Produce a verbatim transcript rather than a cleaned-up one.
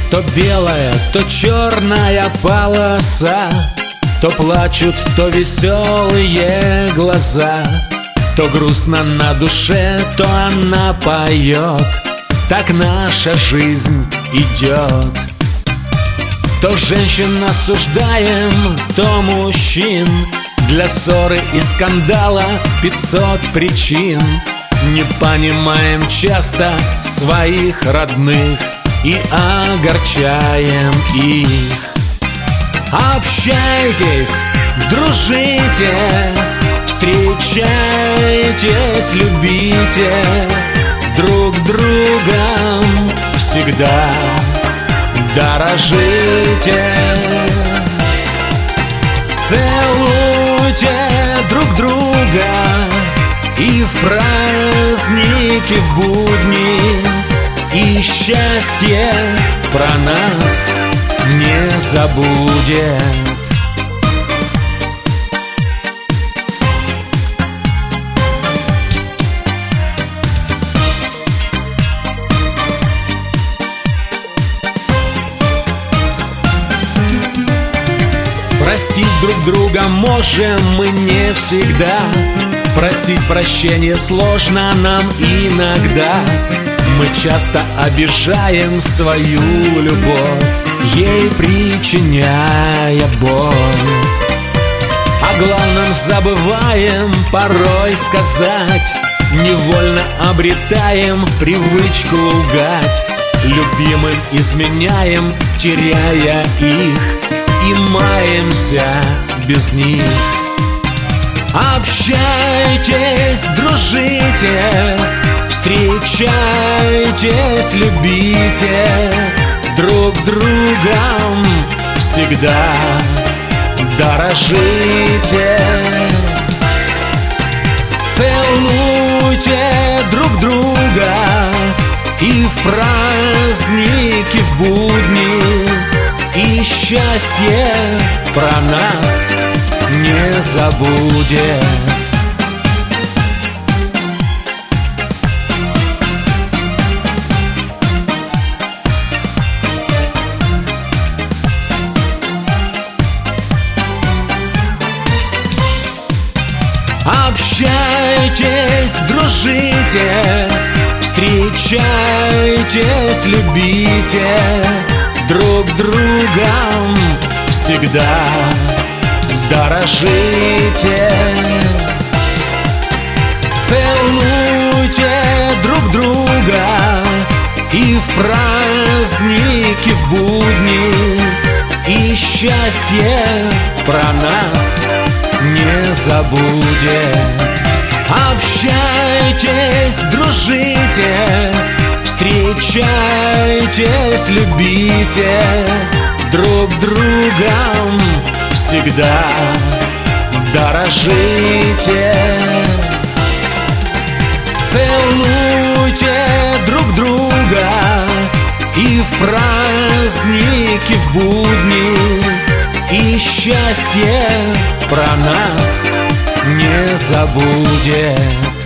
То белая, то черная полоса, то плачут, то веселые глаза, то грустно на душе, то она поет. Так наша жизнь идет. То женщин осуждаем, то мужчин. Для ссоры и скандала пятьсот причин. Не понимаем часто своих родных и огорчаем их. Общайтесь, дружите, встречайтесь, любите друг другом всегда. Дорожите, целуйте друг друга и в праздники, в будни, и счастье про нас не забудет. Простить друг друга можем мы не всегда. Просить прощения сложно нам иногда. Мы часто обижаем свою любовь, ей причиняя боль. О главном забываем порой сказать, невольно обретаем привычку лгать. Любимым изменяем, теряя их, и маемся без них. Общайтесь, дружите, встречайтесь, любите друг другом всегда. Дорожите, целуйте друг друга и в праздники, в будни, и счастье про нас не забудет. Общайтесь, дружите, встречайтесь, любите друг другом всегда. Дорожите, целуйте друг друга и в праздники, в будни, и счастье про нас не забудет. Общайтесь, дружите, встречайтесь, любите друг другом всегда. Дорожите, целуйте друг друга и в праздники, в будни, и счастье про нас не забудет.